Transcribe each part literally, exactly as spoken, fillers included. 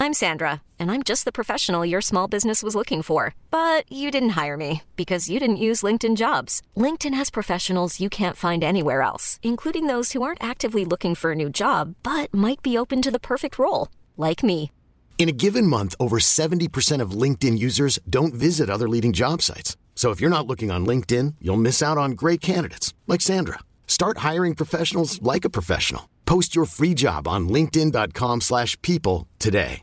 I'm Sandra, and I'm just the professional your small business was looking for. But you didn't hire me because you didn't use LinkedIn Jobs. LinkedIn has professionals you can't find anywhere else, including those who aren't actively looking for a new job, but might be open to the perfect role, like me. In a given month, over seventy percent of LinkedIn users don't visit other leading job sites. So if you're not looking on LinkedIn, you'll miss out on great candidates like Sandra. Start hiring professionals like a professional. Post your free job on linkedin dot com slash people today.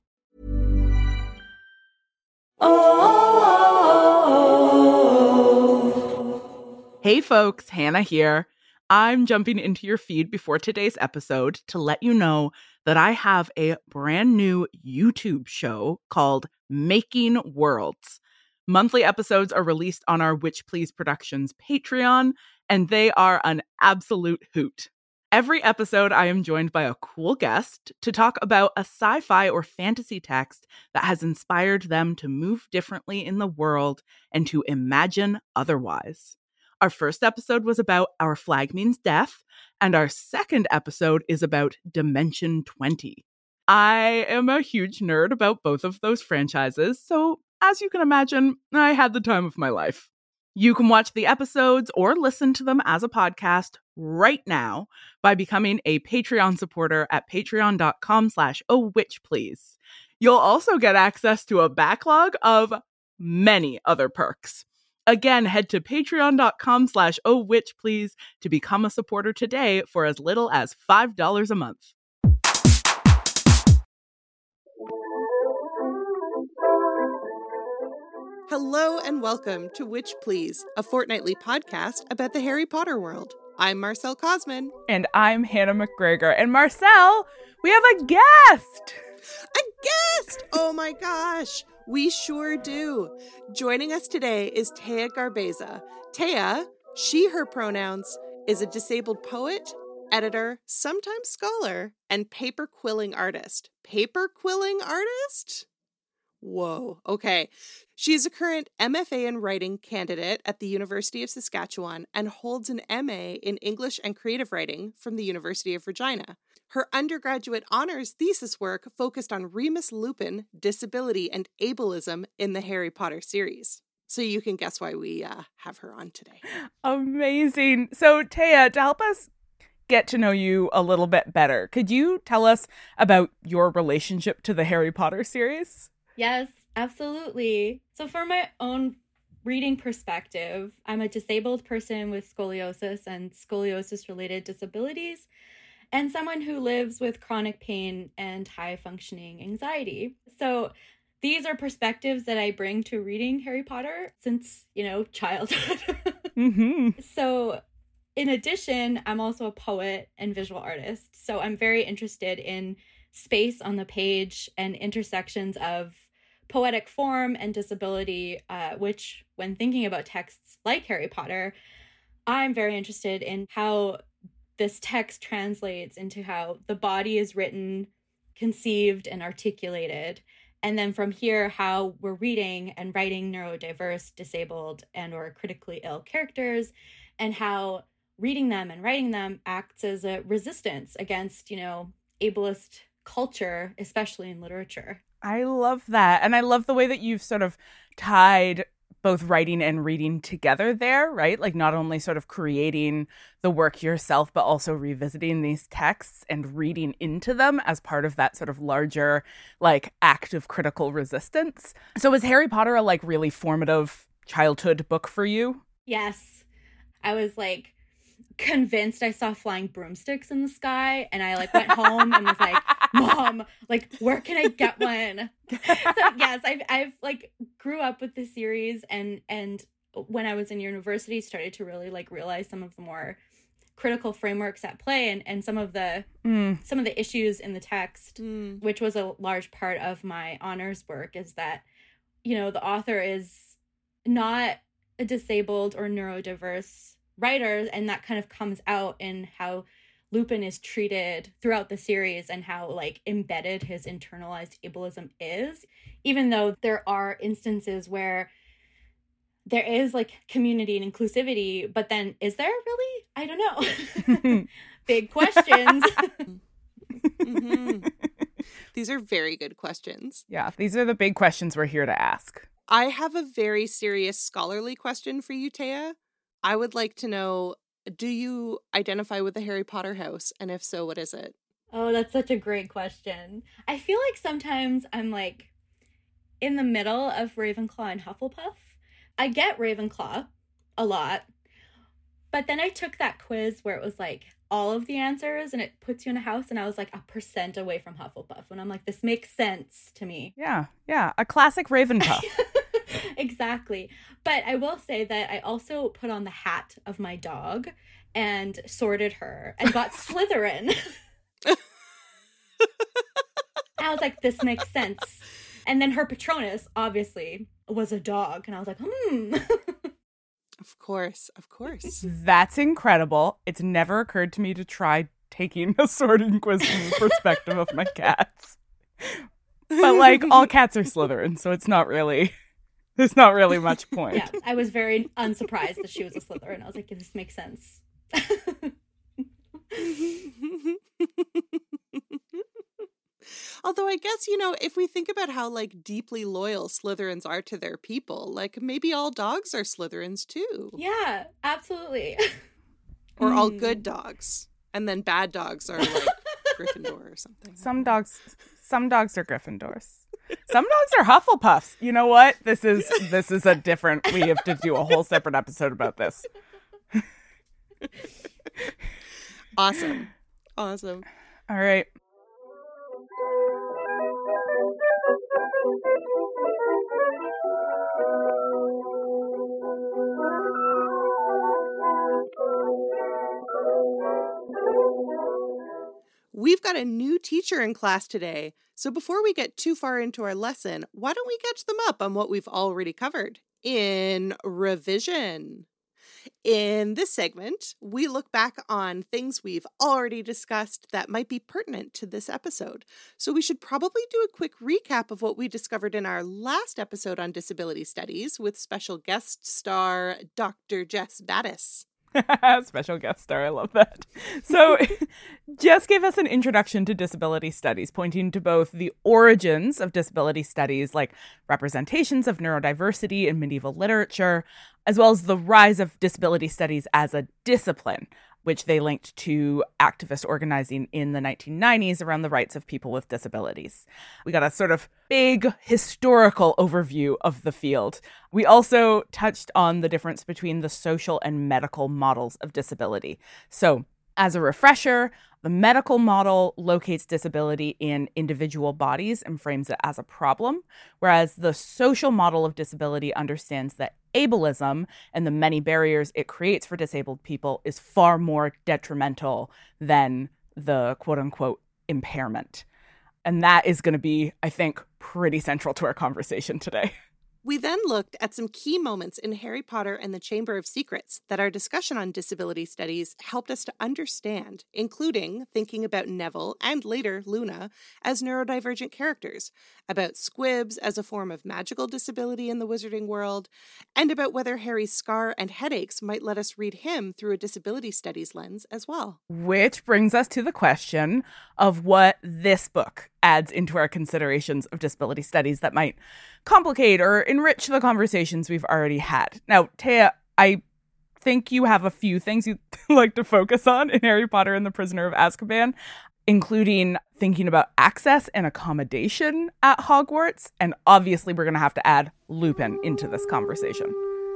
Hey folks, Hannah here. I'm jumping into your feed before today's episode to let you know that I have a brand new YouTube show called Making Worlds. Monthly episodes are released on our Witch Please Productions Patreon, and they are an absolute hoot. Every episode, I am joined by a cool guest to talk about a sci-fi or fantasy text that has inspired them to move differently in the world and to imagine otherwise. Our first episode was about Our Flag Means Death, and our second episode is about Dimension twenty. I am a huge nerd about both of those franchises, so as you can imagine, I had the time of my life. You can watch the episodes or listen to them as a podcast right now by becoming a Patreon supporter at patreon dot com slash oh witch please. You'll also get access to a backlog of many other perks. Again, head to patreon dot com slash oh witch please to become a supporter today for as little as five dollars a month. Hello and welcome to Witch Please, a fortnightly podcast about the Harry Potter world. I'm Marcelle Cosman. And I'm Hannah McGregor. And Marcelle, we have a guest! A guest! Oh my gosh, we sure do. Joining us today is Taya Garbeza. Taya, she, her pronouns, is a disabled poet, editor, sometimes scholar, and paper quilling artist. Paper quilling artist? Whoa, okay. She is a current M F A in Writing candidate at the University of Saskatchewan and holds an M A in English and Creative Writing from the University of Regina. Her undergraduate honors thesis work focused on Remus Lupin, disability, and ableism in the Harry Potter series. So you can guess why we uh, have her on today. Amazing. So Taya, to help us get to know you a little bit better, could you tell us about your relationship to the Harry Potter series? Yes, absolutely. So for my own reading perspective, I'm a disabled person with scoliosis and scoliosis-related disabilities, and someone who lives with chronic pain and high-functioning anxiety. So these are perspectives that I bring to reading Harry Potter since, you know, childhood. Mm-hmm. So in addition, I'm also a poet and visual artist. So I'm very interested in space on the page and intersections of poetic form and disability, uh, which when thinking about texts like Harry Potter, I'm very interested in how this text translates into how the body is written, conceived, and articulated. And then from here, how we're reading and writing neurodiverse, disabled, and or critically ill characters, and how reading them and writing them acts as a resistance against, you know, ableist culture, especially in literature. I love that. And I love the way that you've sort of tied both writing and reading together there, right? Like not only sort of creating the work yourself, but also revisiting these texts and reading into them as part of that sort of larger, like, act of critical resistance. So was Harry Potter a, like, really formative childhood book for you? Yes. I was, like, convinced I saw flying broomsticks in the sky, and I like went home and was like, Mom, like, where can I get one? So yes, I've I've like grew up with the series, and and when I was in university started to really like realize some of the more critical frameworks at play and and some of the mm. some of the issues in the text, mm. which was a large part of my honors work, is that, you know, the author is not a disabled or neurodiverse writers, and that kind of comes out in how Lupin is treated throughout the series and how like embedded his internalized ableism is, even though there are instances where there is like community and inclusivity, but then is there really? I don't know. Big questions. Mm-hmm. These are very good questions. Yeah, these are the big questions we're here to ask. I have a very serious scholarly question for you, Taya. I would like to know, do you identify with the Harry Potter house? And if so, what is it? Oh, that's such a great question. I feel like sometimes I'm like in the middle of Ravenclaw and Hufflepuff. I get Ravenclaw a lot, but then I took that quiz where it was like all of the answers and it puts you in a house, and I was like a percent away from Hufflepuff, and I'm like, this makes sense to me. Yeah, yeah, a classic Ravenclaw. Exactly. But I will say that I also put on the hat of my dog and sorted her and got Slytherin. I was like, this makes sense. And then her Patronus, obviously, was a dog. And I was like, hmm. Of course, of course. That's incredible. It's never occurred to me to try taking a sorting quiz from the perspective of my cats. But, like, all cats are Slytherin, so it's not really, there's not really much point. Yeah, I was very unsurprised that she was a Slytherin. I was like, this makes sense. Although I guess, you know, if we think about how, like, deeply loyal Slytherins are to their people, like, maybe all dogs are Slytherins, too. Yeah, absolutely. Or all good dogs. And then bad dogs are, like, Gryffindor or something. Some dogs, some dogs are Gryffindors. Some dogs are Hufflepuffs. You know what? This is, this is a different, we have to do a whole separate episode about this. Awesome. Awesome. All right. We've got a new teacher in class today, so before we get too far into our lesson, why don't we catch them up on what we've already covered in revision? In this segment, we look back on things we've already discussed that might be pertinent to this episode. So we should probably do a quick recap of what we discovered in our last episode on disability studies with special guest star Doctor Jess Battis. Special guest star. I love that. So Jess gave us an introduction to disability studies, pointing to both the origins of disability studies, like representations of neurodiversity in medieval literature, as well as the rise of disability studies as a discipline, which they linked to activist organizing in the nineteen nineties around the rights of people with disabilities. We got a sort of big historical overview of the field. We also touched on the difference between the social and medical models of disability. So, as a refresher, the medical model locates disability in individual bodies and frames it as a problem, whereas the social model of disability understands that ableism and the many barriers it creates for disabled people is far more detrimental than the quote-unquote impairment. And that is going to be, I think, pretty central to our conversation today. We then looked at some key moments in Harry Potter and the Chamber of Secrets that our discussion on disability studies helped us to understand, including thinking about Neville and later Luna as neurodivergent characters, about squibs as a form of magical disability in the wizarding world, and about whether Harry's scar and headaches might let us read him through a disability studies lens as well. Which brings us to the question of what this book adds into our considerations of disability studies that might complicate or enrich the conversations we've already had. Now, Taya, I think you have a few things you'd like to focus on in Harry Potter and the Prisoner of Azkaban, including thinking about access and accommodation at Hogwarts. And obviously, we're going to have to add Lupin into this conversation.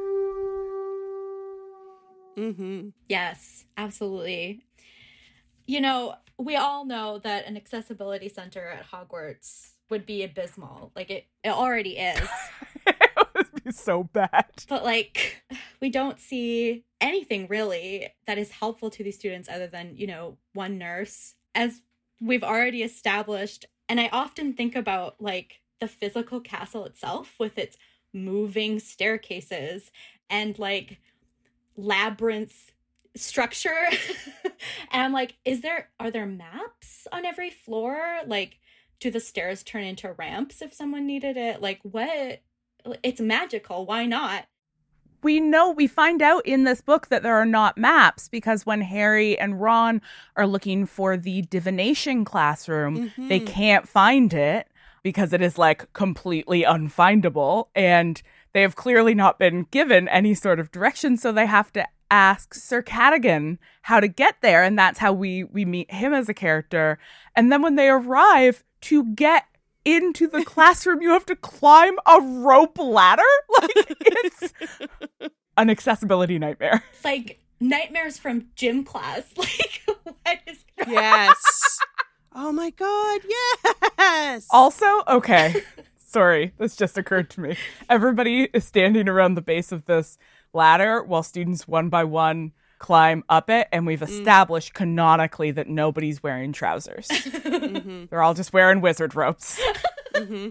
Mm-hmm. Yes, absolutely. You know, we all know that an accessibility center at Hogwarts would be abysmal. Like, it, it already is. It would be so bad. But, like, we don't see anything really that is helpful to these students other than, you know, one nurse, as we've already established. And I often think about, like, the physical castle itself with its moving staircases and, like, labyrinth structure. And I'm like, is there, are there maps on every floor? Like, do the stairs turn into ramps if someone needed it? Like, what? It's magical. Why not? we know, we find out in this book that there are not maps because when Harry and Ron are looking for the divination classroom, mm-hmm. they can't find it because it is like completely unfindable. And they have clearly not been given any sort of direction. So they have to ask Sir Cadogan how to get there. And that's how we, we meet him as a character. And then when they arrive to get into the classroom, you have to climb a rope ladder. Like, it's an accessibility nightmare. Like nightmares from gym class. Like, what is wrong? Yes. Oh my God, yes. Also, okay, sorry, this just occurred to me. Everybody is standing around the base of this ladder while students one by one climb up it, and we've established mm. canonically that nobody's wearing trousers. Mm-hmm. They're all just wearing wizard ropes. Mm-hmm.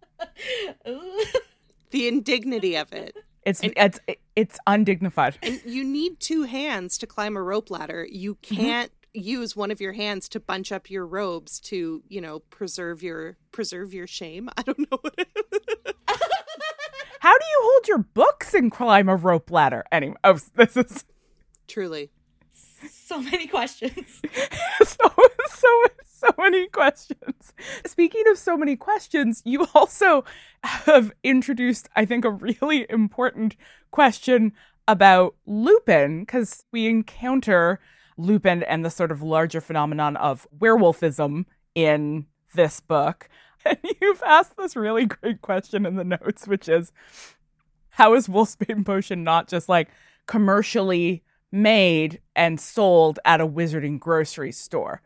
The indignity of it. It's and, it's it's undignified. And you need two hands to climb a rope ladder. You can't mm-hmm. use one of your hands to bunch up your robes to, you know, preserve your preserve your shame. I don't know what it is. How do you hold your books and climb a rope ladder? Anyway, oh, this is truly so many questions. so so so many questions. Speaking of so many questions, you also have introduced, I think, a really important question about Lupin, because we encounter Lupin and the sort of larger phenomenon of werewolfism in this book. And you've asked this really great question in the notes, which is, how is Wolfsbane Potion not just like commercially made and sold at a wizarding grocery store?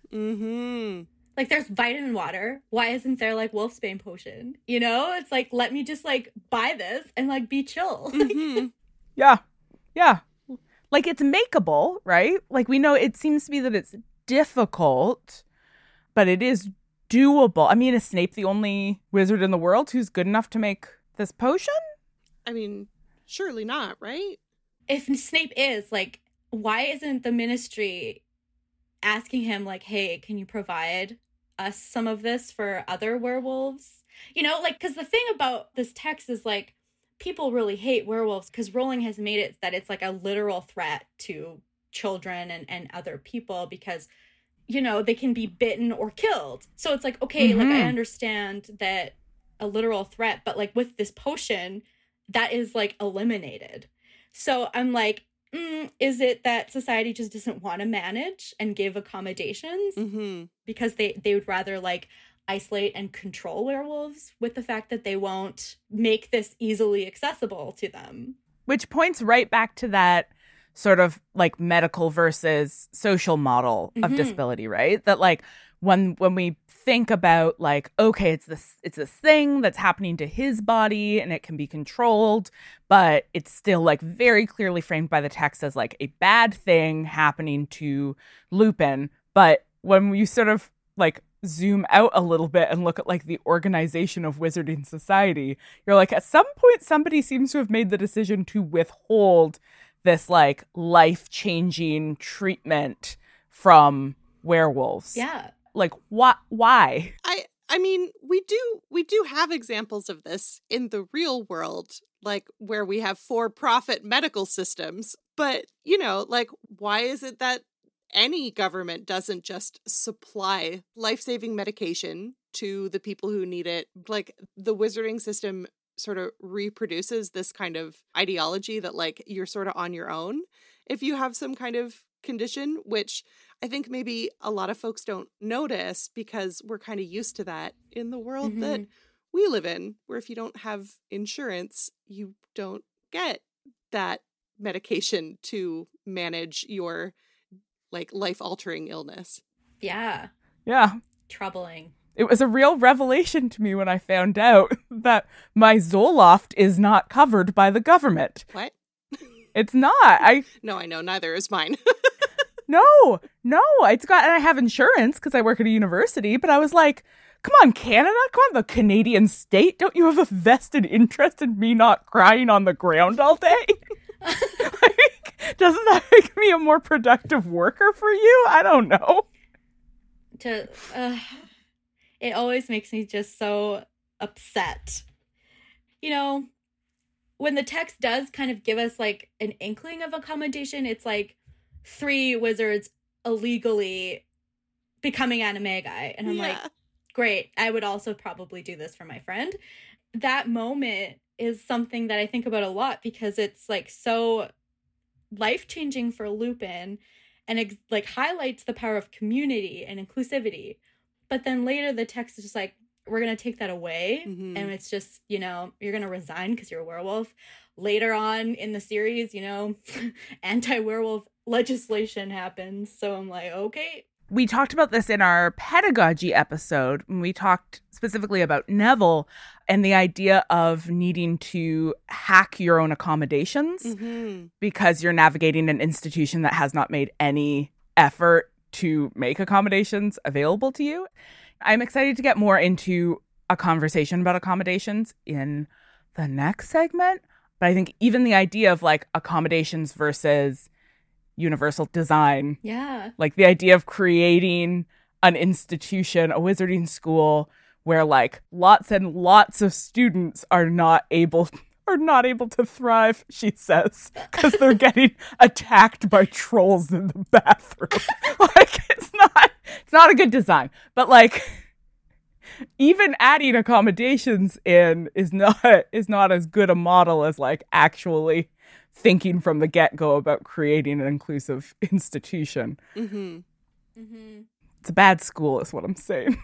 Mm-hmm. Like, there's vitamin water. Why isn't there like Wolfsbane Potion? You know, it's like, let me just like buy this and like be chill. Mm-hmm. Yeah. Yeah. Like, it's makeable, right? Like, we know it seems to be that it's difficult, but it is doable. I mean, is Snape the only wizard in the world who's good enough to make this potion? I mean, surely not, right? If Snape is, like, why isn't the Ministry asking him, like, hey, can you provide us some of this for other werewolves? You know, like, because the thing about this text is, like, people really hate werewolves because Rowling has made it that it's, like, a literal threat to children and, and other people because, you know, they can be bitten or killed. So it's like, okay, mm-hmm. like, I understand that a literal threat, but, like, with this potion, that is, like, eliminated. So I'm like, mm, is it that society just doesn't want to manage and give accommodations? Mm-hmm. Because they, they would rather, like, isolate and control werewolves with the fact that they won't make this easily accessible to them. Which points right back to that sort of, like, medical versus social model of mm-hmm. disability, right? That, like, when when we think about, like, okay, it's this it's this thing that's happening to his body and it can be controlled, but it's still, like, very clearly framed by the text as, like, a bad thing happening to Lupin. But when you sort of, like, zoom out a little bit and look at, like, the organization of wizarding society, you're like, at some point somebody seems to have made the decision to withhold this, like, life-changing treatment from werewolves. Yeah. Like, why? Why? I I mean, we do we do have examples of this in the real world, like where we have for-profit medical systems. But, you know, like, why is it that any government doesn't just supply life-saving medication to the people who need it? Like, the wizarding system sort of reproduces this kind of ideology that, like, you're sort of on your own if you have some kind of condition, which I think maybe a lot of folks don't notice because we're kind of used to that in the world mm-hmm. that we live in, where if you don't have insurance, you don't get that medication to manage your, like, life-altering illness. Yeah. Yeah. Troubling. It was a real revelation to me when I found out that my Zoloft is not covered by the government. What? It's not. I No, I know. Neither is mine. No, no, it's got, and I have insurance because I work at a university, but I was like, come on, Canada, come on, the Canadian state, don't you have a vested interest in me not crying on the ground all day? Like, doesn't that make me a more productive worker for you? I don't know. To, uh, it always makes me just so upset. You know, when the text does kind of give us like an inkling of accommodation, it's like three wizards illegally becoming animagi. And I'm Yeah. like, great. I would also probably do this for my friend. That moment is something that I think about a lot because it's like so life-changing for Lupin and ex- like highlights the power of community and inclusivity. But then later the text is just like, we're going to take that away. Mhm. And it's just, you know, you're going to resign because you're a werewolf. Later on in the series, you know, anti-werewolf legislation happens. So I'm like, okay. We talked about this in our pedagogy episode when we talked specifically about Neville and the idea of needing to hack your own accommodations Mhm. because you're navigating an institution that has not made any effort to make accommodations available to you. I'm excited to get more into a conversation about accommodations in the next segment. But I think even the idea of like accommodations versus universal design, Yeah. like the idea of creating an institution, a wizarding school where like lots and lots of students are not able are not able to thrive, she says, because they're getting attacked by trolls in the bathroom. Like it's not it's not a good design. But like even adding accommodations in is not is not as good a model as like actually thinking from the get-go about creating an inclusive institution. Mhm. Mm-hmm. It's a bad school is what I'm saying.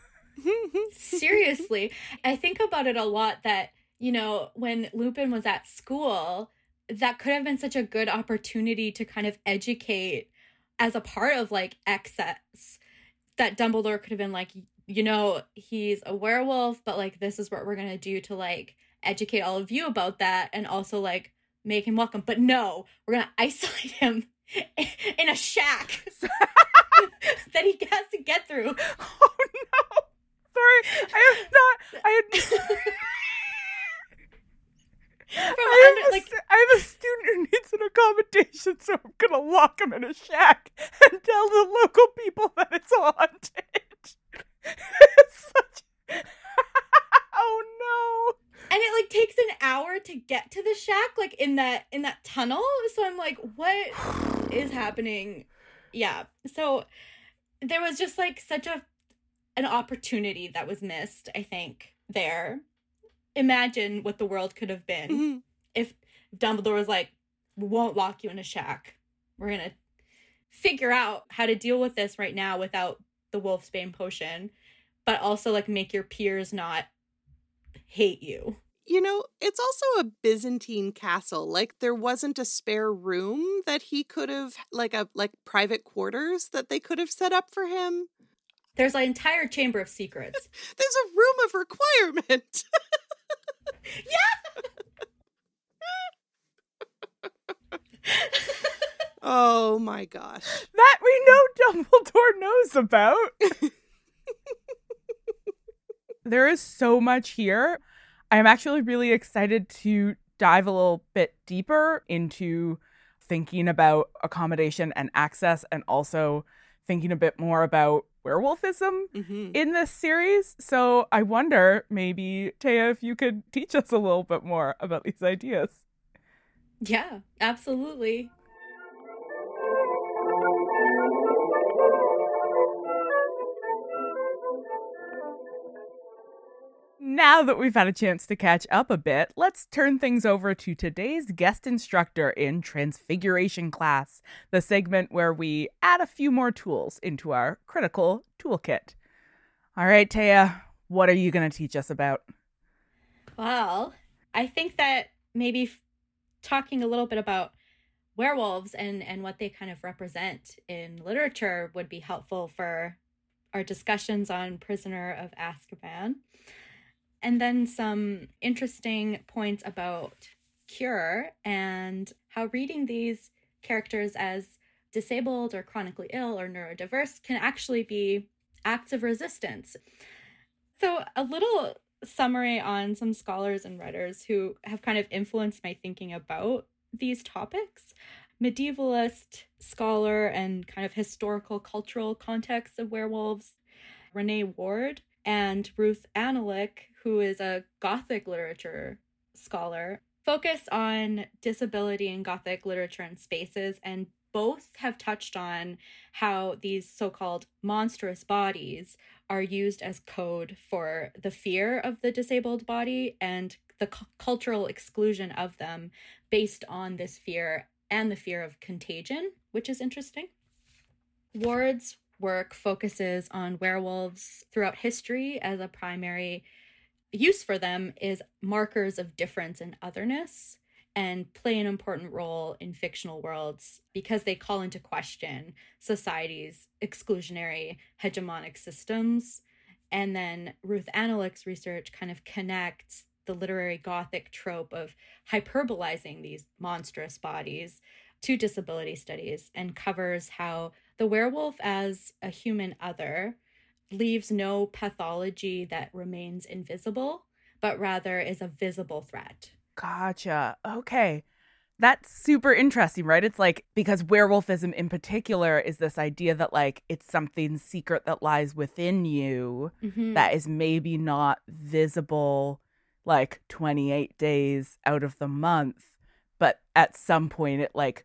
Seriously. I think about it a lot that, you know, when Lupin was at school, that could have been such a good opportunity to kind of educate as a part of like excess. That Dumbledore could have been like, you know, he's a werewolf, but like this is what we're going to do to like educate all of you about that and also like make him welcome. But no, we're going to isolate him in a shack that he has to get through. Oh no. Sorry. I have not I had From I under, have, a, like, stu- I have a student who needs an accommodation, so I'm gonna lock him in a shack and tell the local people that it's haunted. It's such... Oh no! and it like takes an hour to get to the shack, like in that in that tunnel. So I'm like, what is happening? Yeah. So there was just like such a an opportunity that was missed, I think, there. Imagine what the world could have been Mhm. if Dumbledore was like, we won't lock you in a shack. We're going to figure out how to deal with this right now without the Wolfsbane potion, but also like make your peers not hate you. You know, it's also a Byzantine castle. Like there wasn't a spare room that he could have, like a like private quarters that they could have set up for him. There's an entire chamber of secrets. There's a room of requirement. Oh my gosh. That we know Dumbledore knows about. There is so much here. I'm actually really excited to dive a little bit deeper into thinking about accommodation and access, and also thinking a bit more about werewolfism Mm-hmm. in this series. So I wonder, maybe, Taya, if you could teach us a little bit more about these ideas. Yeah, absolutely. Now that we've had a chance to catch up a bit, let's turn things over to today's guest instructor in Transfiguration class, the segment where we add a few more tools into our critical toolkit. All right, Taya, what are you going to teach us about? Well, I think that maybe f- talking a little bit about werewolves and, and what they kind of represent in literature would be helpful for our discussions on Prisoner of Azkaban. And then some interesting points about cure and how reading these characters as disabled or chronically ill or neurodiverse can actually be acts of resistance. So a little summary on some scholars and writers who have kind of influenced my thinking about these topics. Medievalist scholar and kind of historical cultural context of werewolves, Renee Ward, and Ruth Analik, who is a Gothic literature scholar. focus on disability in Gothic literature and spaces, and both have touched on how these so-called monstrous bodies are used as code for the fear of the disabled body and the cu- cultural exclusion of them based on this fear and the fear of contagion, which is interesting. Ward's work focuses on werewolves throughout history as a primary use for them is markers of difference and otherness, and play an important role in fictional worlds because they call into question society's exclusionary hegemonic systems. And then Ruth Analich's research kind of connects the literary Gothic trope of hyperbolizing these monstrous bodies to disability studies and covers how the werewolf as a human other leaves no pathology that remains invisible, but rather is a visible threat. Gotcha. Okay. That's super interesting, right? It's like, because werewolfism in particular is this idea that like it's something secret that lies within you Mm-hmm. that is maybe not visible like twenty-eight days out of the month, but at some point it like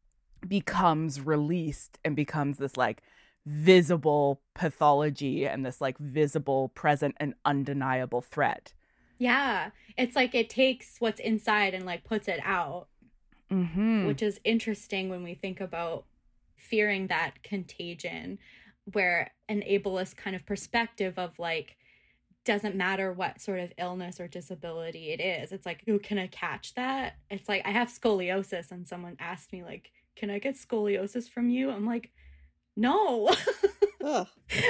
becomes released and becomes this like visible pathology and this like visible, present, and undeniable threat. Yeah, it's like it takes what's inside and like puts it out, Mm-hmm. which is interesting when we think about fearing that contagion, where an ableist kind of perspective of like, doesn't matter what sort of illness or disability it is. It's like, ooh, can I catch that? It's like, I have scoliosis and someone asked me like, can I get scoliosis from you? I'm like, no. Ugh.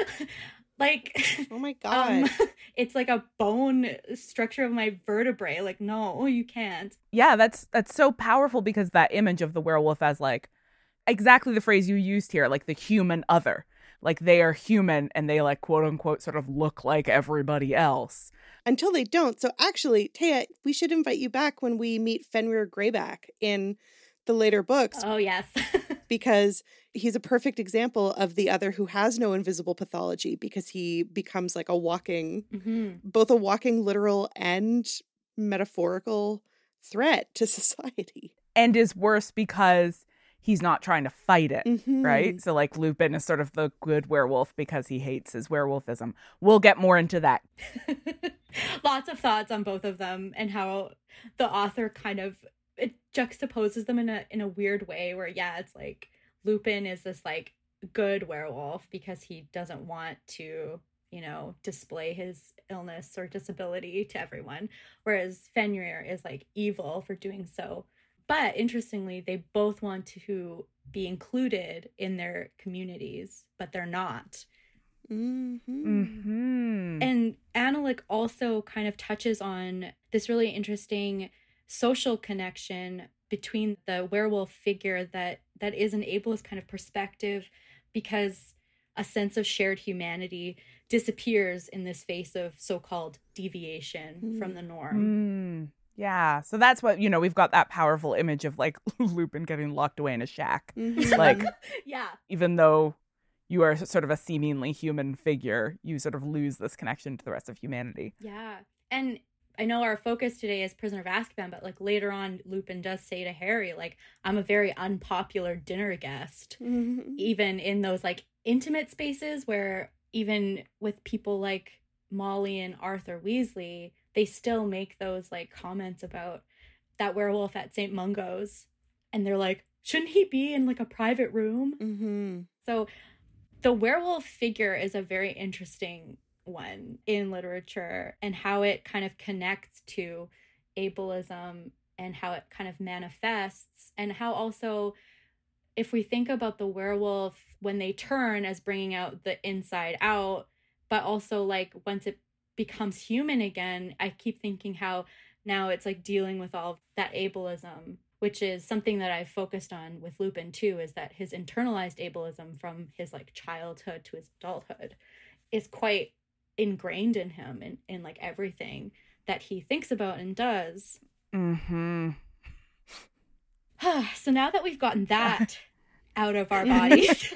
Like, Oh my God. um, it's like a bone structure of my vertebrae. Like, no, you can't. Yeah, that's that's so powerful because that image of the werewolf as like exactly the phrase you used here, like the human other. Like they are human and they like quote unquote sort of look like everybody else. Until they don't. So actually, Taya, we should invite you back when we meet Fenrir Greyback in the later books, Oh, yes. because he's a perfect example of the other who has no invisible pathology, because he becomes like a walking, hmm both a walking literal and metaphorical threat to society. And is worse because he's not trying to fight it, Mhm. right? So like Lupin is sort of the good werewolf because he hates his werewolfism. We'll get more into that. Lots of thoughts on both of them and how the author kind of it juxtaposes them in a in a weird way where, yeah, it's like Lupin is this like good werewolf because he doesn't want to, you know, display his illness or disability to everyone, whereas Fenrir is like evil for doing so. But interestingly, they both want to be included in their communities, but they're not. Mhm. Mm-hmm. And Analich also kind of touches on this really interesting social connection between the werewolf figure that that is an ableist kind of perspective, because a sense of shared humanity disappears in this face of so-called deviation Mm. from the norm. Mm, yeah. So that's what, you know, we've got that powerful image of like Lupin getting locked away in a shack. Mhm. Like, Yeah. even though you are sort of a seemingly human figure, you sort of lose this connection to the rest of humanity. Yeah. And I know our focus today is Prisoner of Azkaban, but like later on, Lupin does say to Harry, like, I'm a very unpopular dinner guest. Mhm. Even in those like intimate spaces where even with people like Molly and Arthur Weasley, they still make those like comments about that werewolf at Saint Mungo's. And they're like, shouldn't he be in like a private room? Mhm. So the werewolf figure is a very interesting one in literature, and how it kind of connects to ableism and how it kind of manifests, and how also, if we think about the werewolf when they turn as bringing out the inside out, but also like once it becomes human again, I keep thinking how now it's like dealing with all that ableism, which is something that I've focused on with Lupin too, is that his internalized ableism from his like childhood to his adulthood is quite ingrained in him and in, in like everything that he thinks about and does. Mm-hmm. So now that we've gotten that out of our bodies,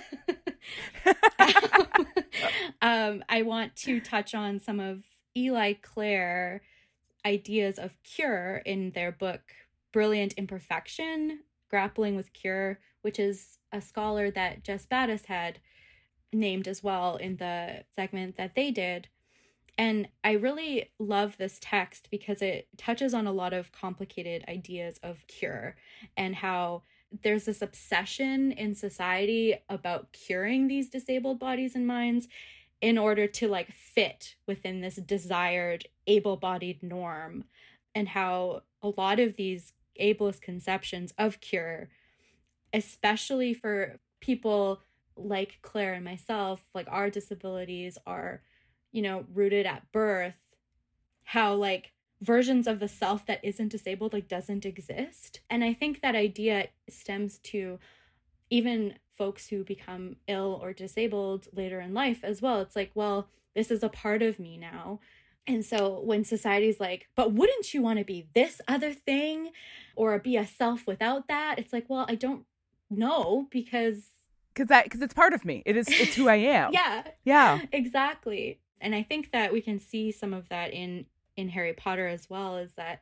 um, I want to touch on some of Eli Clare ideas of cure in their book, Brilliant Imperfection, Grappling with Cure, which is a scholar that Jess Battis had named as well in the segment that they did. And I really love this text because it touches on a lot of complicated ideas of cure and how there's this obsession in society about curing these disabled bodies and minds in order to like fit within this desired able-bodied norm, and how a lot of these ableist conceptions of cure, especially for people like Claire and myself, like our disabilities are, you know, rooted at birth, how like versions of the self that isn't disabled like doesn't exist. And I think that idea stems to even folks who become ill or disabled later in life as well. It's like, well, this is a part of me now. And so when society's like, but wouldn't you want to be this other thing or be a self without that? It's like, well, I don't know because because that because it's part of me. It is it's who I am. yeah. Yeah. Exactly. And I think that we can see some of that in in Harry Potter as well, is that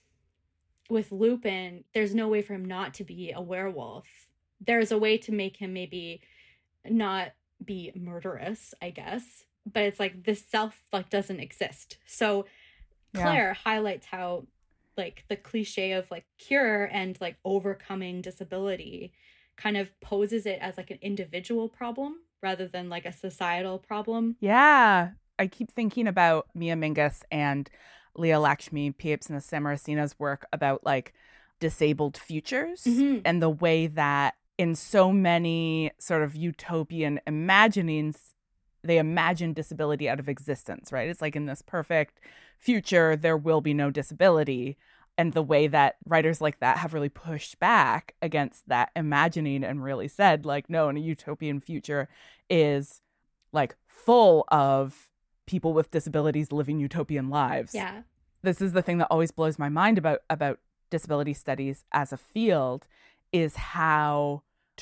with Lupin, there's no way for him not to be a werewolf. There's a way to make him maybe not be murderous, I guess. But it's like this self like doesn't exist. So Claire yeah. highlights how like the cliche of like cure and like overcoming disability kind of poses it as like an individual problem rather than like a societal problem. Yeah. I keep thinking about Mia Mingus and Leah Lakshmi Piepzna Samarasina's work about like disabled futures mm-hmm. and the way that in so many sort of utopian imaginings, they imagine disability out of existence, right? It's like in this perfect future, there will be no disability. And the way that writers like that have really pushed back against that imagining and really said like, no, in a utopian future is like full of people with disabilities living utopian lives. Yeah. This is the thing that always blows my mind about, about disability studies as a field is how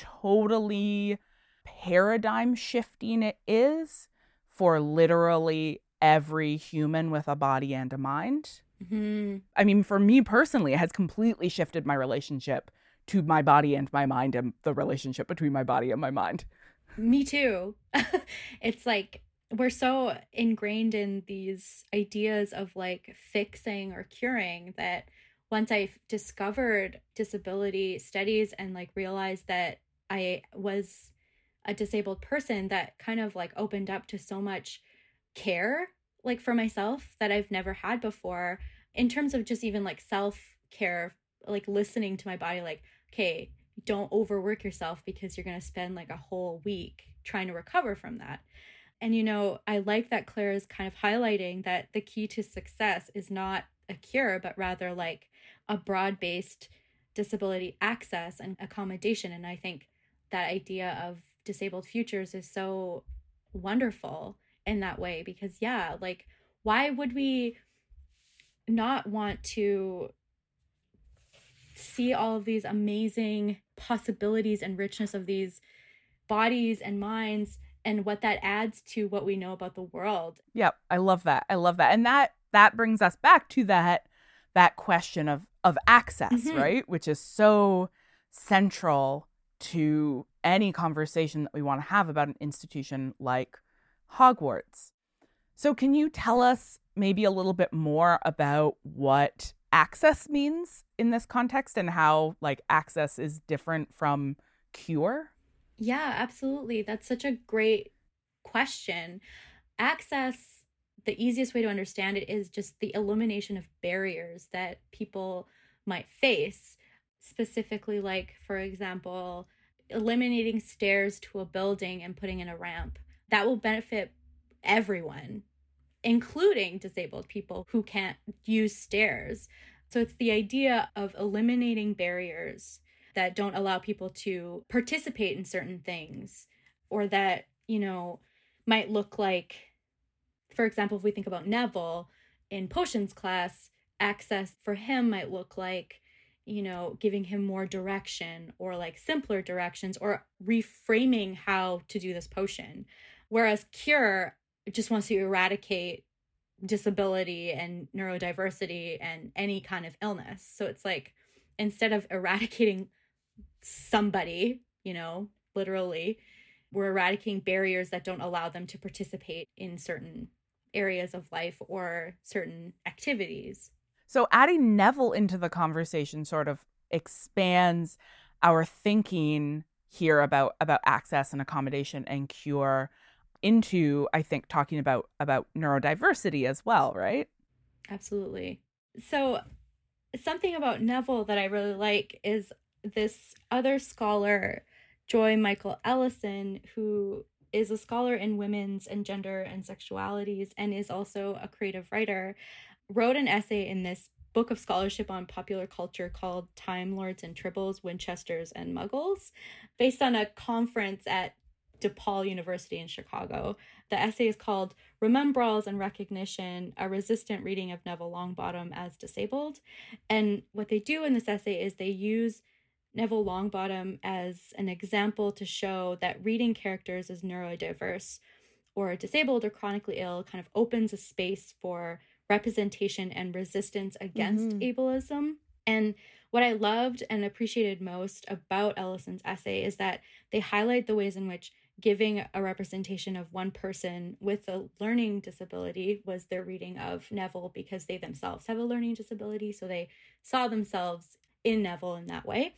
totally paradigm shifting it is for literally every human with a body and a mind. Mm-hmm. I mean, for me personally, it has completely shifted my relationship to my body and my mind and the relationship between my body and my mind. Me too. It's like we're so ingrained in these ideas of like fixing or curing that once I discovered disability studies and like realized that I was a disabled person, that kind of like opened up to so much care like for myself that I've never had before in terms of just even like self-care, like listening to my body, like, okay, don't overwork yourself because you're going to spend like a whole week trying to recover from that. And, you know, I like that Claire is kind of highlighting that the key to success is not a cure, but rather like a broad-based disability access and accommodation. And I think that idea of disabled futures is so wonderful in that way because, yeah, like, why would we not want to see all of these amazing possibilities and richness of these bodies and minds and what that adds to what we know about the world? Yep, I love that. I love that. And that that brings us back to that that question of of access, mm-hmm. right? Which is so central to any conversation that we want to have about an institution like Hogwarts. So can you tell us maybe a little bit more about what access means in this context and how like access is different from cure? Yeah, absolutely. That's such a great question. Access, the easiest way to understand it is just the elimination of barriers that people might face. Specifically, like, for example, eliminating stairs to a building and putting in a ramp. That will benefit everyone, including disabled people who can't use stairs. So it's the idea of eliminating barriers that don't allow people to participate in certain things, or that, you know, might look like, for example, if we think about Neville in potions class, access for him might look like, you know, giving him more direction or like simpler directions or reframing how to do this potion. Whereas cure just wants to eradicate disability and neurodiversity and any kind of illness. So it's like, instead of eradicating somebody, you know, literally, we're eradicating barriers that don't allow them to participate in certain areas of life or certain activities. So adding Neville into the conversation sort of expands our thinking here about, about access and accommodation and cure into, I think, talking about, about neurodiversity as well, right? Absolutely. So something about Neville that I really like is this other scholar, Joy Michael Ellison, who is a scholar in women's and gender and sexualities and is also a creative writer, wrote an essay in this book of scholarship on popular culture called Time Lords and Tribbles, Winchesters and Muggles, based on a conference at DePaul University in Chicago. The essay is called Remembrals and Recognition, a resistant reading of Neville Longbottom as disabled. And what they do in this essay is they use Neville Longbottom as an example to show that reading characters as neurodiverse or disabled or chronically ill kind of opens a space for representation and resistance against mm-hmm. ableism. And what I loved and appreciated most about Ellison's essay is that they highlight the ways in which giving a representation of one person with a learning disability was their reading of Neville, because they themselves have a learning disability. So they saw themselves in Neville in that way,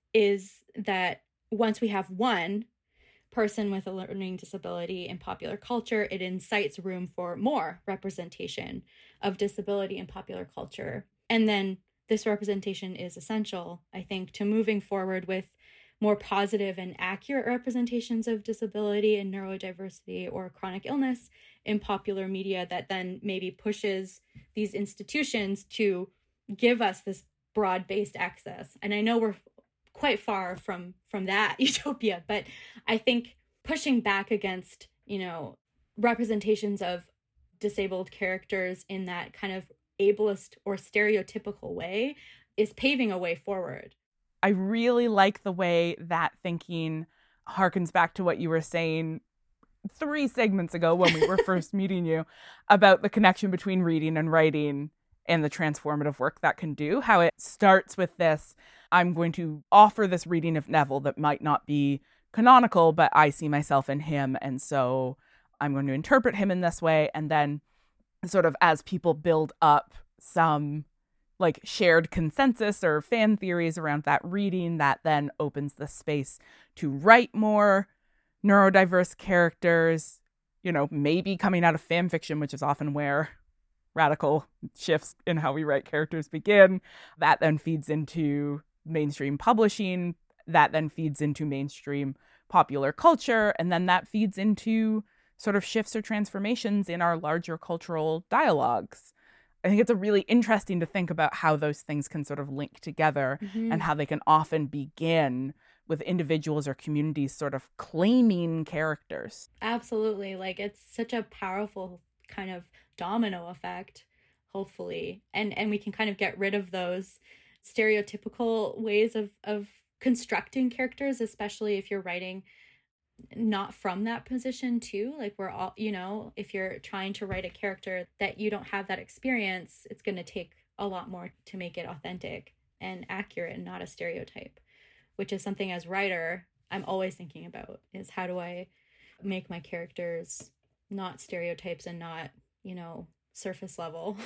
is that once we have one person with a learning disability in popular culture, it incites room for more representation of disability in popular culture. And then this representation is essential, I think, to moving forward with more positive and accurate representations of disability and neurodiversity or chronic illness in popular media that then maybe pushes these institutions to give us this broad-based access. And I know we're quite far from from that utopia, but I think pushing back against, you know, representations of disabled characters in that kind of ableist or stereotypical way is paving a way forward. I really like the way that thinking harkens back to what you were saying three segments ago when we were first meeting you about the connection between reading and writing and the transformative work that can do. How it starts with this, I'm going to offer this reading of Neville that might not be canonical, but I see myself in him, and so I'm going to interpret him in this way. And then sort of as people build up some like shared consensus or fan theories around that reading, that then opens the space to write more neurodiverse characters, you know, maybe coming out of fan fiction, which is often where radical shifts in how we write characters begin. That then feeds into mainstream publishing, that then feeds into mainstream popular culture, and then that feeds into sort of shifts or transformations in our larger cultural dialogues. I think it's a really interesting to think about how those things can sort of link together mm-hmm. and how they can often begin with individuals or communities sort of claiming characters. Absolutely. Like, it's such a powerful kind of domino effect, hopefully. And and we can kind of get rid of those stereotypical ways of, of constructing characters, especially if you're writing not from that position too. Like, we're all, you know, if you're trying to write a character that you don't have that experience, it's going to take a lot more to make it authentic and accurate and not a stereotype, which is something as writer I'm always thinking about, is how do I make my characters not stereotypes and not, you know, surface level.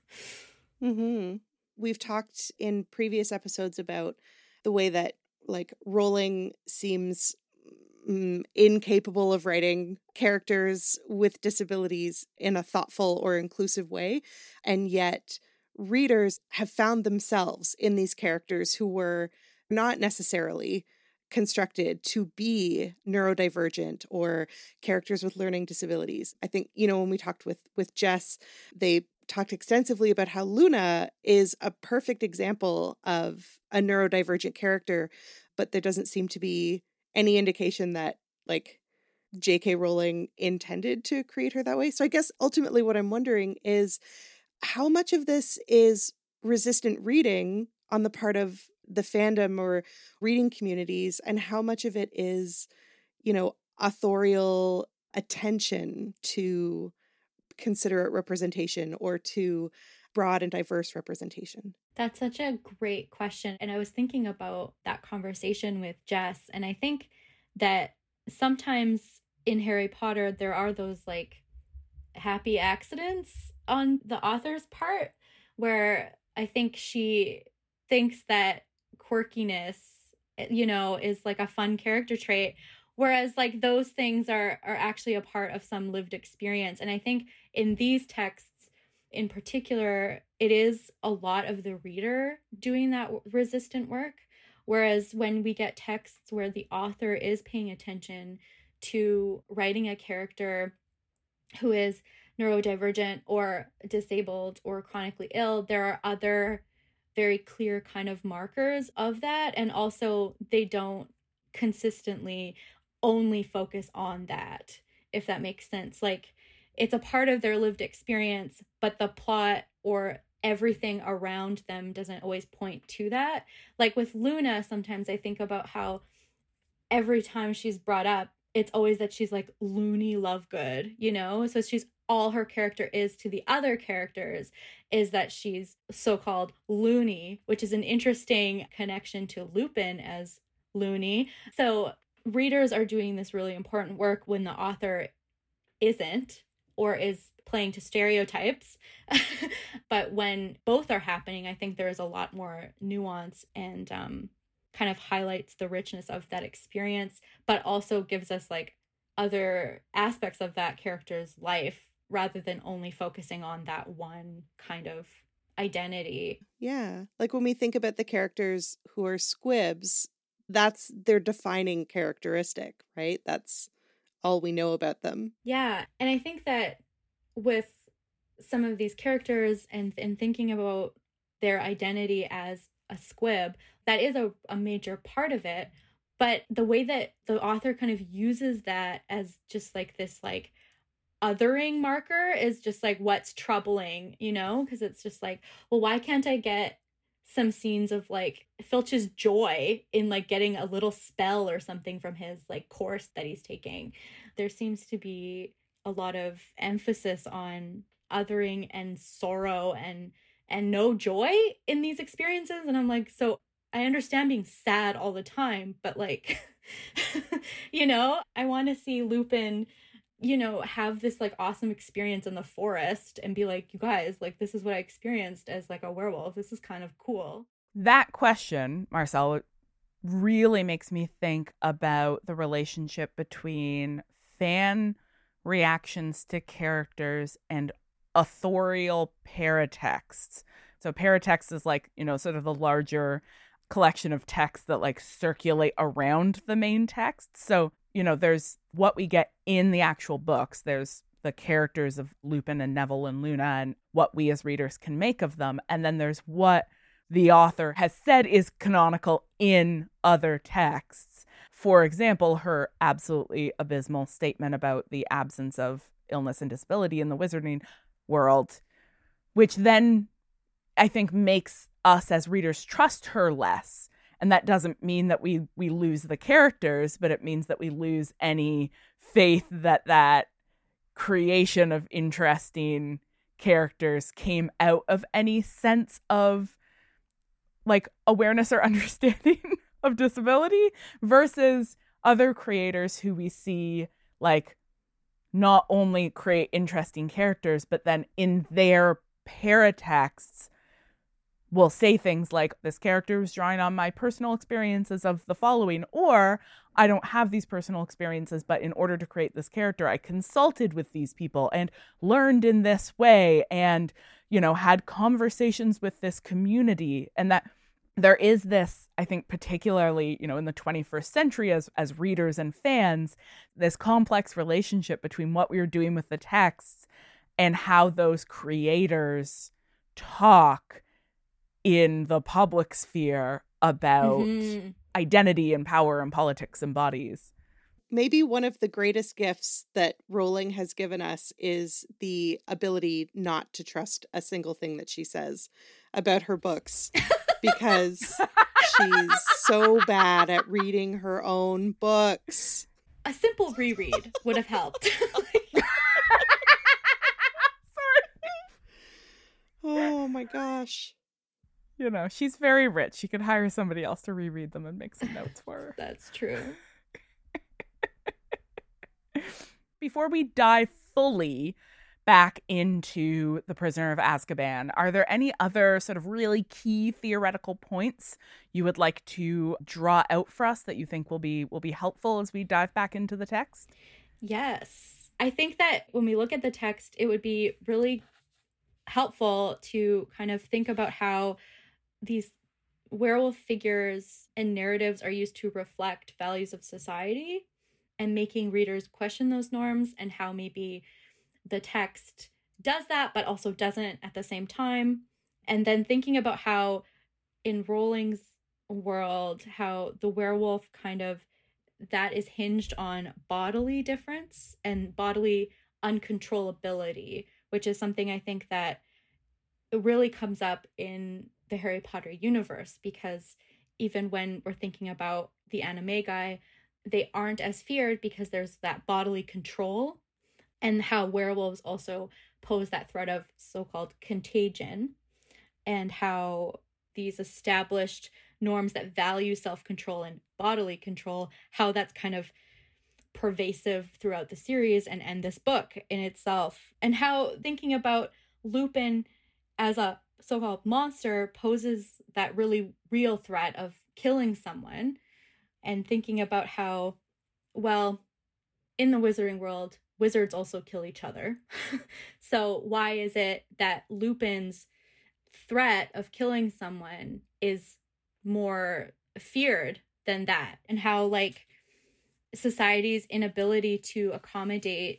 mm-hmm. We've talked in previous episodes about the way that like Rowling seems mm, incapable of writing characters with disabilities in a thoughtful or inclusive way. And yet readers have found themselves in these characters who were not necessarily constructed to be neurodivergent or characters with learning disabilities. I think, you know, when we talked with, with Jess, they talked extensively about how Luna is a perfect example of a neurodivergent character, but there doesn't seem to be any indication that like J K Rowling intended to create her that way. So I guess ultimately what I'm wondering is how much of this is resistant reading on the part of the fandom or reading communities, and how much of it is, you know, authorial attention to considerate representation or too broad and diverse representation? That's such a great question. And I was thinking about that conversation with Jess. And I think that sometimes in Harry Potter, there are those like happy accidents on the author's part where I think she thinks that quirkiness, you know, is like a fun character trait. Whereas like those things are are actually a part of some lived experience. And I think in these texts in particular, it is a lot of the reader doing that resistant work. Whereas when we get texts where the author is paying attention to writing a character who is neurodivergent or disabled or chronically ill, there are other very clear kind of markers of that. And also they don't consistently only focus on that, if that makes sense. Like it's a part of their lived experience, but the plot or everything around them doesn't always point to that. Like with Luna, sometimes I think about how every time she's brought up, it's always that she's like loony Lovegood, you know? So she's all her character is to the other characters is that she's so-called loony, which is an interesting connection to Lupin as loony. So readers are doing this really important work when the author isn't or is playing to stereotypes. But when both are happening, I think there is a lot more nuance and um, kind of highlights the richness of that experience, but also gives us like other aspects of that character's life rather than only focusing on that one kind of identity. Yeah. Like when we think about the characters who are squibs, that's their defining characteristic, right? That's all we know about them. Yeah. And I think that with some of these characters and, and thinking about their identity as a squib, that is a, a major part of it. But the way that the author kind of uses that as just like this like othering marker is just like what's troubling, you know, because it's just like, well, why can't I get some scenes of like Filch's joy in like getting a little spell or something from his like course that he's taking? There seems to be a lot of emphasis on othering and sorrow and and no joy in these experiences. And I'm like, so I understand being sad all the time, but like, you know, I want to see Lupin, you know, have this like awesome experience in the forest and be like, you guys, like, this is what I experienced as like a werewolf. This is kind of cool. That question, Marcel, really makes me think about the relationship between fan reactions to characters and authorial paratexts. So paratext is like, you know, sort of the larger collection of texts that like circulate around the main text. So, you know, there's what we get in the actual books. There's the characters of Lupin and Neville and Luna and what we as readers can make of them. And then there's what the author has said is canonical in other texts. For example, her absolutely abysmal statement about the absence of illness and disability in the wizarding world, which then I think makes us as readers trust her less. And that doesn't mean that we we lose the characters, but it means that we lose any faith that that creation of interesting characters came out of any sense of like awareness or understanding of disability versus other creators who we see like not only create interesting characters, but then in their paratexts will say things like, this character is drawing on my personal experiences of the following, or I don't have these personal experiences, but in order to create this character, I consulted with these people and learned in this way and, you know, had conversations with this community. And that there is this, I think, particularly, you know, in the twenty-first century as, as readers and fans, this complex relationship between what we were doing with the texts and how those creators talk in the public sphere about mm-hmm. identity and power and politics and bodies. Maybe one of the greatest gifts that Rowling has given us is the ability not to trust a single thing that she says about her books because she's so bad at reading her own books. A simple reread would have helped. Oh my gosh. You know, she's very rich. She could hire somebody else to reread them and make some notes for her. That's true. Before we dive fully back into The Prisoner of Azkaban, are there any other sort of really key theoretical points you would like to draw out for us that you think will be will be helpful as we dive back into the text? Yes. I think that when we look at the text, it would be really helpful to kind of think about how these werewolf figures and narratives are used to reflect values of society and making readers question those norms, and how maybe the text does that but also doesn't at the same time. And then thinking about how in Rowling's world, how the werewolf kind of, that is hinged on bodily difference and bodily uncontrollability, which is something I think that really comes up in the Harry Potter universe, because even when we're thinking about the Animagi, they aren't as feared because there's that bodily control, and how werewolves also pose that threat of so-called contagion, and how these established norms that value self-control and bodily control, how that's kind of pervasive throughout the series and, and this book in itself, and how thinking about Lupin as a so-called monster poses that really real threat of killing someone, and thinking about how, well, in the wizarding world, wizards also kill each other. So why is it that Lupin's threat of killing someone is more feared than that? And how, like, society's inability to accommodate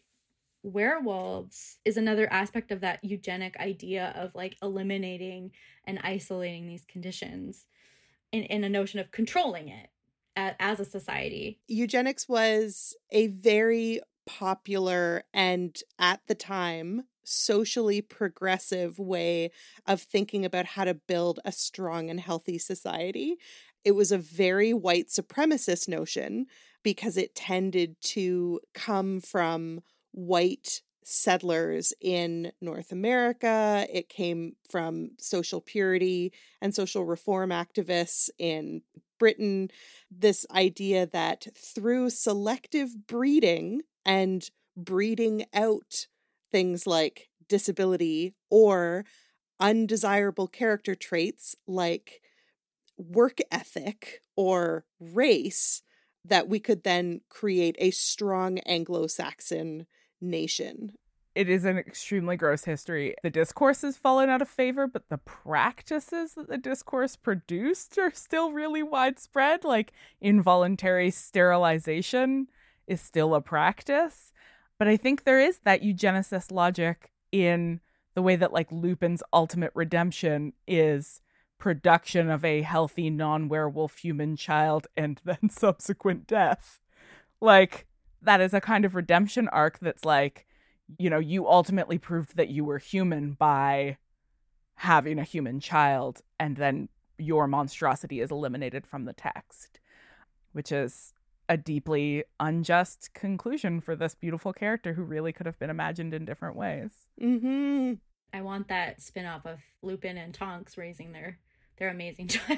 werewolves is another aspect of that eugenic idea of, like, eliminating and isolating these conditions in, in a notion of controlling it as a society. Eugenics was a very popular and, at the time, socially progressive way of thinking about how to build a strong and healthy society. It was a very white supremacist notion because it tended to come from white settlers in North America. It came from social purity and social reform activists in Britain. This idea that through selective breeding and breeding out things like disability or undesirable character traits like work ethic or race, that we could then create a strong Anglo-Saxon nation. It is an extremely gross history. The discourse has fallen out of favor, but the practices that the discourse produced are still really widespread. Like, involuntary sterilization is still a practice. But I think there is that eugenicist logic in the way that, like, Lupin's ultimate redemption is production of a healthy non-werewolf human child and then subsequent death. Like, that is a kind of redemption arc that's like, you know, you ultimately proved that you were human by having a human child, and then your monstrosity is eliminated from the text, which is a deeply unjust conclusion for this beautiful character who really could have been imagined in different ways. Mm-hmm. I want that spin-off of Lupin and Tonks raising their their amazing child.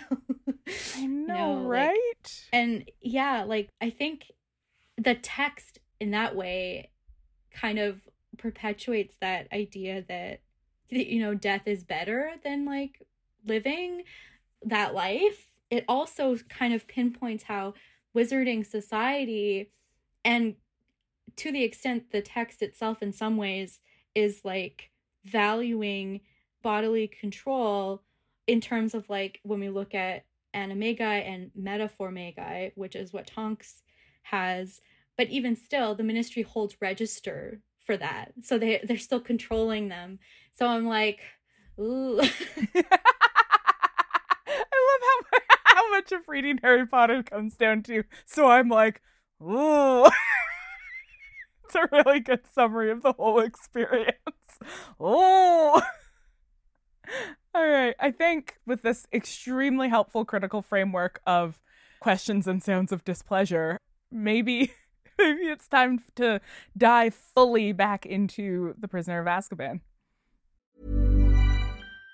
I know, you know, right? Like, and yeah, like, I think the text in that way kind of perpetuates that idea that, you know, death is better than, like, living that life. It also kind of pinpoints how wizarding society, and to the extent the text itself in some ways, is, like, valuing bodily control in terms of, like, when we look at Animagi and Metaformagi, which is what Tonks has. But even still, the Ministry holds register for that. So they, they're still controlling them. So I'm like, ooh. I love how, how much of reading Harry Potter comes down to, so I'm like, ooh. It's a really good summary of the whole experience. Oh. All right. I think with this extremely helpful critical framework of questions and sounds of displeasure, maybe... Maybe it's time to dive fully back into The Prisoner of Azkaban.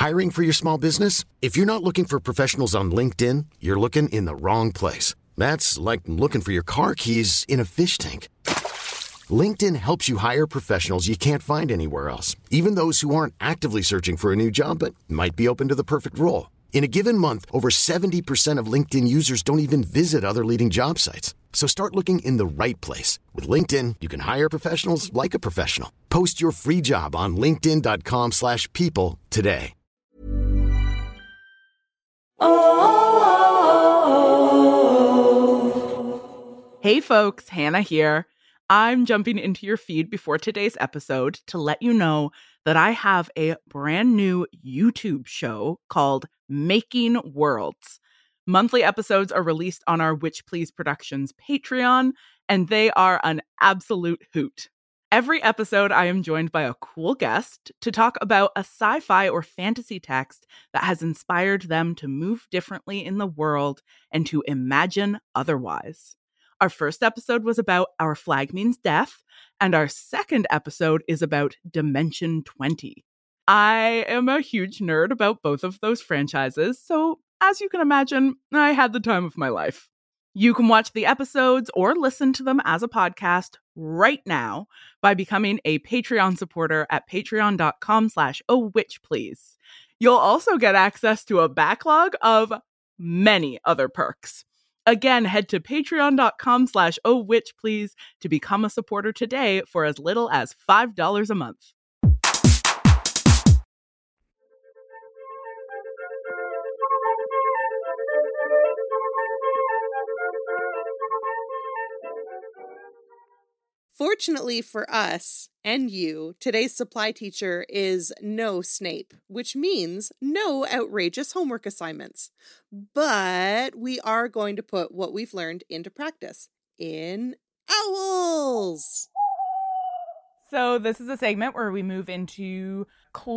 Hiring for your small business? If you're not looking for professionals on LinkedIn, you're looking in the wrong place. That's like looking for your car keys in a fish tank. LinkedIn helps you hire professionals you can't find anywhere else, even those who aren't actively searching for a new job but might be open to the perfect role. In a given month, over seventy percent of LinkedIn users don't even visit other leading job sites. So start looking in the right place. With LinkedIn, you can hire professionals like a professional. Post your free job on linkedin.com slash people today. Hey folks, Hannah here. I'm jumping into your feed before today's episode to let you know that I have a brand new YouTube show called Making Worlds. Monthly episodes are released on our Witch Please Productions Patreon, and they are an absolute hoot. Every episode, I am joined by a cool guest to talk about a sci-fi or fantasy text that has inspired them to move differently in the world and to imagine otherwise. Our first episode was about Our Flag Means Death, and our second episode is about Dimension twenty. I am a huge nerd about both of those franchises, so as you can imagine, I had the time of my life. You can watch the episodes or listen to them as a podcast right now by becoming a Patreon supporter at patreon.com slash oh witch please. You'll also get access to a backlog of many other perks. Again, head to patreon.com slash oh witch please to become a supporter today for as little as five dollars a month. Fortunately for us and you, today's supply teacher is no Snape, which means no outrageous homework assignments. But we are going to put what we've learned into practice in owls. So this is a segment where we move into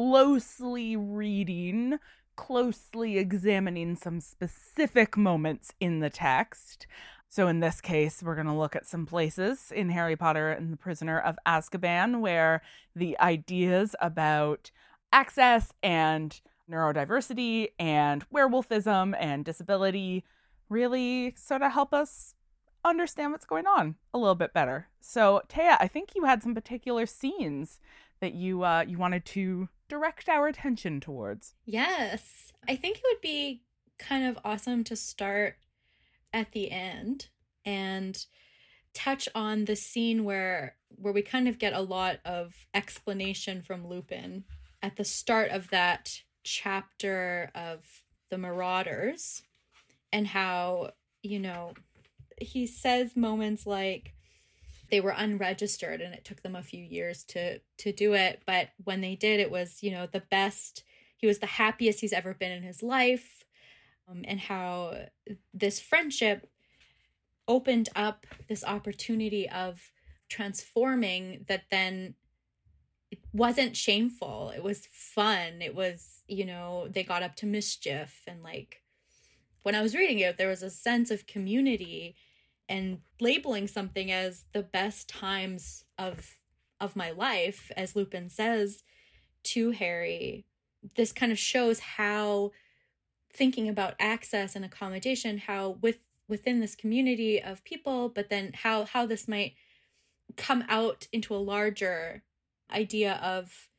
closely reading, closely examining some specific moments in the text. So in this case, we're going to look at some places in Harry Potter and the Prisoner of Azkaban where the ideas about access and neurodiversity and werewolfism and disability really sort of help us understand what's going on a little bit better. So Taya, I think you had some particular scenes that you uh, you wanted to direct our attention towards. Yes. I think it would be kind of awesome to start at the end and touch on the scene where where we kind of get a lot of explanation from Lupin at the start of that chapter of the Marauders, and how, you know, he says moments like they were unregistered and it took them a few years to to do it, but when they did, it was, you know, the best. He was the happiest he's ever been in his life. Um, and how this friendship opened up this opportunity of transforming that then it wasn't shameful. It was fun. It was, you know, they got up to mischief. And like, when I was reading it, there was a sense of community, and labeling something as the best times of of my life, as Lupin says to Harry, this kind of shows how thinking about access and accommodation, how with within this community of people, but then how how this might come out into a larger idea of,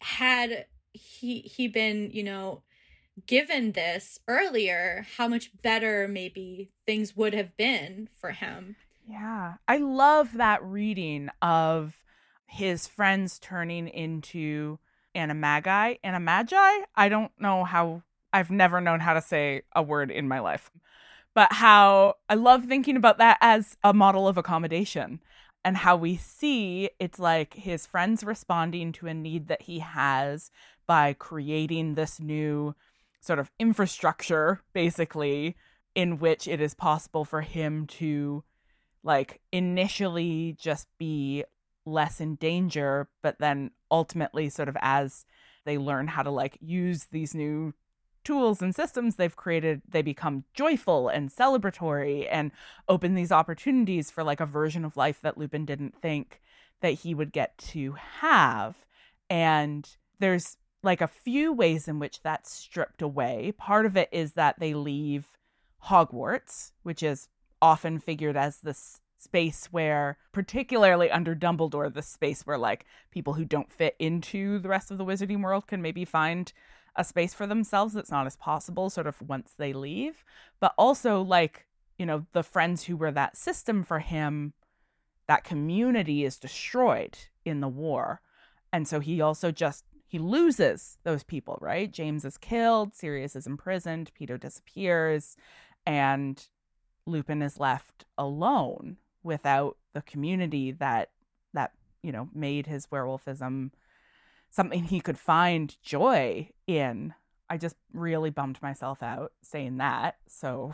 had he he been, you know, given this earlier, how much better maybe things would have been for him. Yeah, I love that reading of his friends turning into animagi. Animagi? I don't know how. I've never known how to say a word in my life. But how I love thinking about that as a model of accommodation, and how we see it's like his friends responding to a need that he has by creating this new sort of infrastructure, basically, in which it is possible for him to, like, initially just be less in danger, but then ultimately sort of as they learn how to, like, use these new tools and systems they've created, they become joyful and celebratory and open these opportunities for, like, a version of life that Lupin didn't think that he would get to have. And there's like a few ways in which that's stripped away. Part of it is that they leave Hogwarts, which is often figured as this space where, particularly under Dumbledore, the space where like people who don't fit into the rest of the wizarding world can maybe find a space for themselves that's not as possible sort of once they leave. But also, like, you know, the friends who were that system for him, that community is destroyed in the war. And so he also just, he loses those people, right? James is killed, Sirius is imprisoned, Peter disappears, and Lupin is left alone without the community that, that, you know, made his werewolfism something he could find joy in. I just really bummed myself out saying that. So,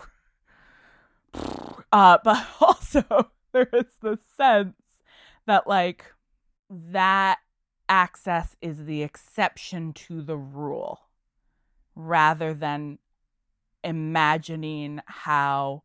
uh, but also there is the sense that like that access is the exception to the rule rather than imagining how,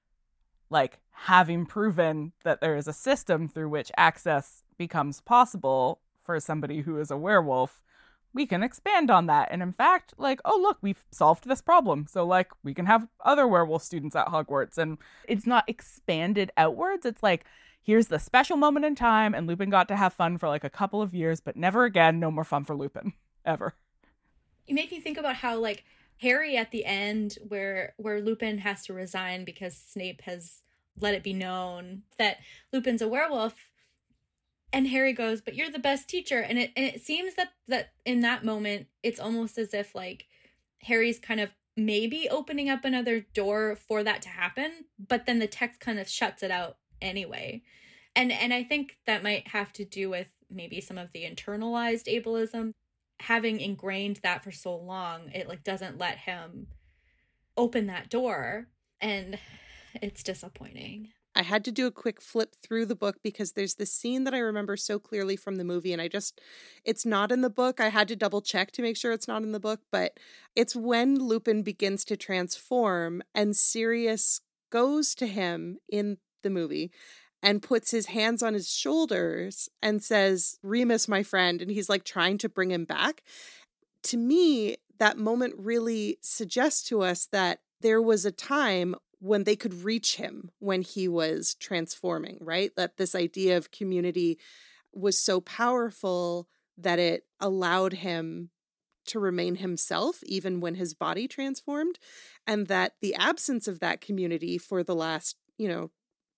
like, having proven that there is a system through which access becomes possible for somebody who is a werewolf, we can expand on that. And in fact, like, oh, look, we've solved this problem. So, like, we can have other werewolf students at Hogwarts. And it's not expanded outwards. It's like, here's the special moment in time, and Lupin got to have fun for, like, a couple of years, but never again, no more fun for Lupin, ever. You make me think about how, like, Harry at the end, where where Lupin has to resign because Snape has let it be known that Lupin's a werewolf, and Harry goes, but you're the best teacher. And it and it seems that, that in that moment, it's almost as if, like, Harry's kind of maybe opening up another door for that to happen, but then the text kind of shuts it out anyway. And and I think that might have to do with maybe some of the internalized ableism. Having ingrained that for so long, it, like, doesn't let him open that door. And it's disappointing. I had to do a quick flip through the book because there's this scene that I remember so clearly from the movie, and I just, it's not in the book. I had to double check to make sure it's not in the book, but it's when Lupin begins to transform and Sirius goes to him in the movie and puts his hands on his shoulders and says, Remus, my friend, and he's like trying to bring him back. To me, that moment really suggests to us that there was a time when they could reach him when he was transforming, right? That this idea of community was so powerful that it allowed him to remain himself even when his body transformed, and that the absence of that community for the last, you know,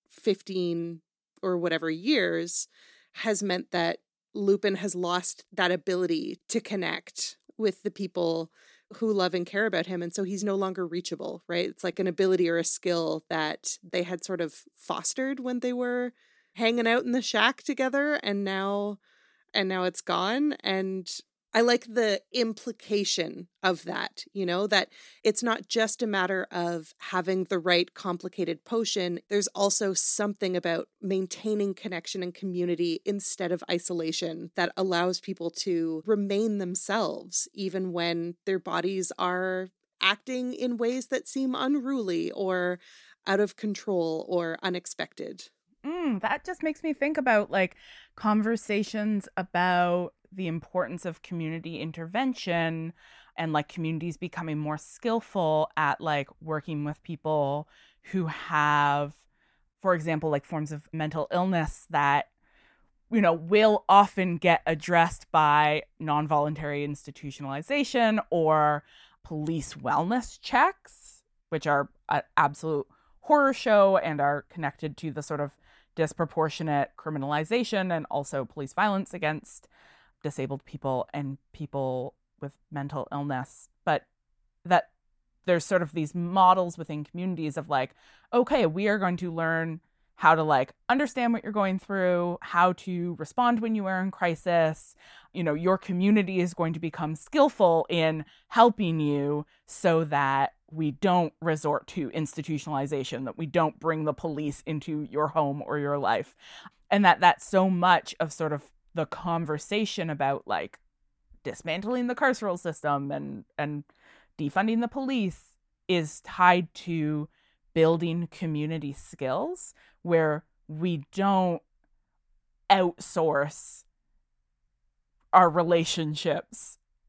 fifteen or whatever years has meant that Lupin has lost that ability to connect with the people who love and care about him. And so he's no longer reachable, right? It's like an ability or a skill that they had sort of fostered when they were hanging out in the shack together. And now, and now it's gone. And I like the implication of that, you know, that it's not just a matter of having the right complicated potion. There's also something about maintaining connection and community instead of isolation that allows people to remain themselves, even when their bodies are acting in ways that seem unruly or out of control or unexpected. Mm, that just makes me think about, like, conversations about the importance of community intervention and, like, communities becoming more skillful at, like, working with people who have, for example, like, forms of mental illness that, you know, will often get addressed by non-voluntary institutionalization or police wellness checks, which are an absolute horror show and are connected to the sort of disproportionate criminalization and also police violence against disabled people and people with mental illness. But that there's sort of these models within communities of, like, okay, we are going to learn how to, like, understand what you're going through, how to respond when you are in crisis. You know, your community is going to become skillful in helping you so that we don't resort to institutionalization, that we don't bring the police into your home or your life. And that that's so much of sort of the conversation about, like, dismantling the carceral system and, and defunding the police is tied to building community skills where we don't outsource our relationships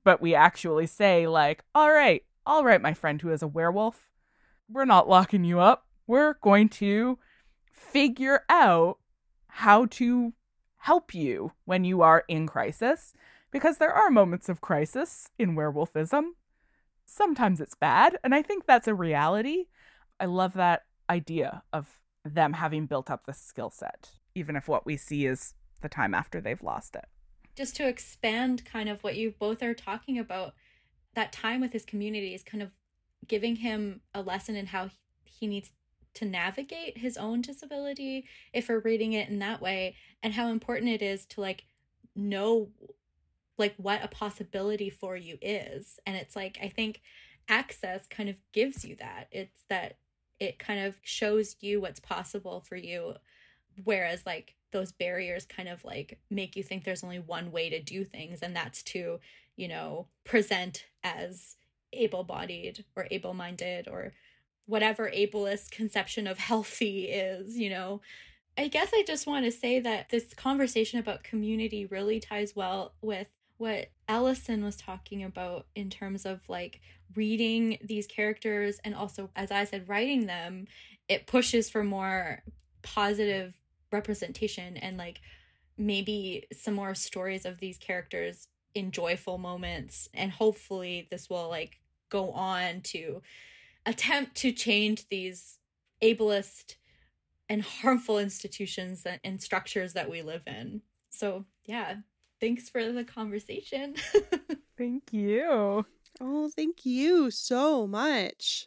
but we actually say, like, all right, all right, my friend who is a werewolf, we're not locking you up. We're going to figure out how to help you when you are in crisis, because there are moments of crisis in werewolfism. Sometimes it's bad, and I think that's a reality. I love that idea of them having built up this skill set, even if what we see is the time after they've lost it. Just to expand kind of what you both are talking about, that time with his community is kind of giving him a lesson in how he needs to navigate his own disability, if we're reading it in that way, and how important it is to like know like what a possibility for you is. And it's like, I think Access kind of gives you that. It's that it kind of shows you what's possible for you, whereas like those barriers kind of like make you think there's only one way to do things, and that's to, you know, present as able-bodied or able-minded or whatever ableist conception of healthy is, you know. I guess I just want to say that this conversation about community really ties well with what Ellison was talking about in terms of like reading these characters, and also, as I said, writing them. It pushes for more positive representation and like maybe some more stories of these characters in joyful moments, and hopefully this will like go on to attempt to change these ableist and harmful institutions and structures that we live in. So yeah, thanks for the conversation. Thank you. Oh, thank you so much.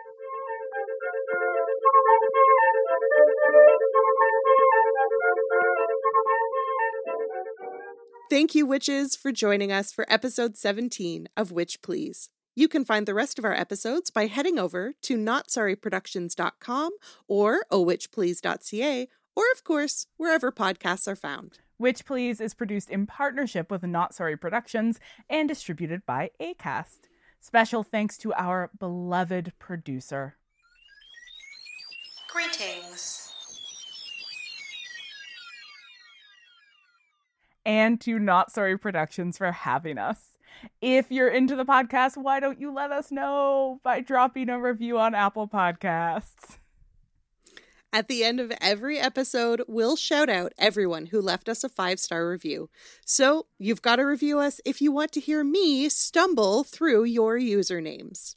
Thank you, witches, for joining us for episode seventeen of Witch Please. You can find the rest of our episodes by heading over to not sorry productions dot com or oh witch please dot c a, or, of course, wherever podcasts are found. Witch Please is produced in partnership with Not Sorry Productions and distributed by Acast. Special thanks to our beloved producer. Greetings. And to Not Sorry Productions for having us. If you're into the podcast, why don't you let us know by dropping a review on Apple Podcasts? At the end of every episode, we'll shout out everyone who left us a five-star review. So you've got to review us if you want to hear me stumble through your usernames.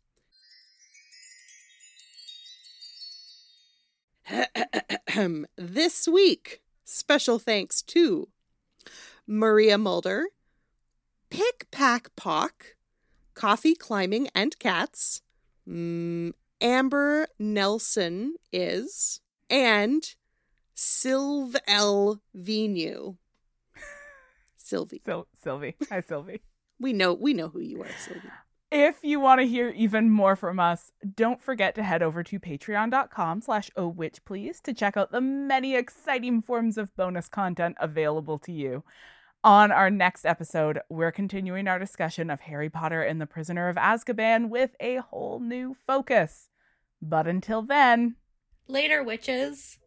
This week, special thanks to Maria Mulder, Pick Pack Pock, Coffee Climbing and Cats, mm, Amber Nelson is, and Sylv L. Venu. Sylvie. Sil- Sylvie. Hi, Sylvie. We know we know who you are, Sylvie. If you want to hear even more from us, don't forget to head over to patreon.com slash oh witch please to check out the many exciting forms of bonus content available to you. On our next episode, we're continuing our discussion of Harry Potter and the Prisoner of Azkaban with a whole new focus. But until then... Later, witches.